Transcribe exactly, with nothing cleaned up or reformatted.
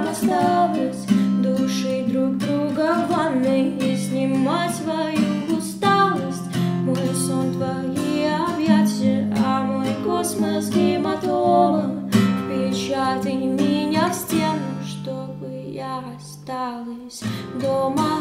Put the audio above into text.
осталось души друг друга в ванной и снимать свою усталость. Мой сон твои объятия, а мой космос гематома. Впечатай меня в стену, чтобы я осталась дома.